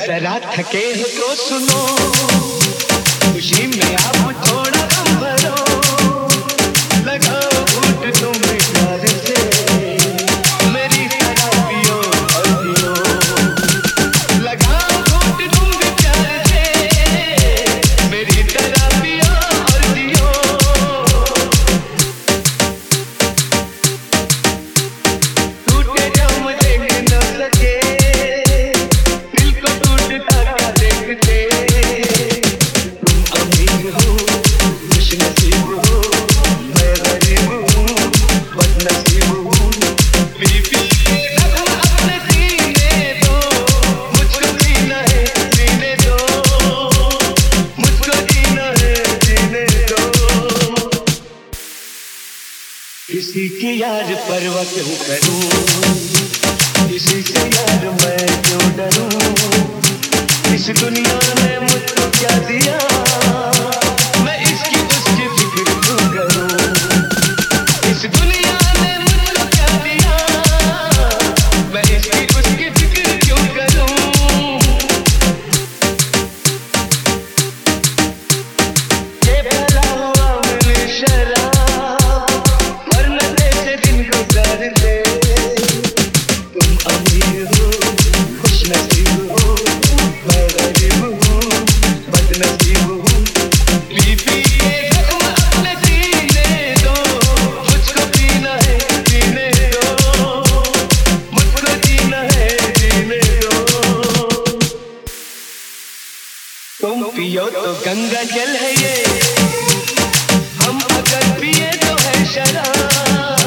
जरा थके हो तो सुनो, खुशी में आप थोड़ा गम भरो, लगाओ घूंट तुम प्यार से, मेरी तरह पियो और पियो, लगाओ घूंट तुम प्यार से, मेरी तरह पियो और पियो। टूटे जाम देख न सके, दिल को टूटता क्या देखते, तुम अमीर हो खुश नसीब हो, मैं गरीब हूँ बदनसीब हूँ, बीवी जख्म अपने सीने दो, मुझको जीना है जीने दो, मुझको जीना है जीने दो। किसी की यार परवाह क्यों करूं, किसी से यार मैं क्यों डरूं, इस दुनिया ने मुझको क्या दिया, मैं इसकी उसकी फिक्र क्यों करूं, इस दुनिया ने मुझको क्या दिया, मैं इसकी उसकी फिक्र क्यों करूं। ये भला हुआ मैंने शराब, वरना कैसे दिन गुजारते, तुम अमीर हो खुश नसीब हो, मैं गरीब हूँ बदनसीब हूँ, बीवी के जख्म अपने सीने दो, मुझको जीना है जीने दो, मुझको जीना है जीने दो। तुम पियो तो गंगा जल है ये, हम अगर पिए तो है शराब।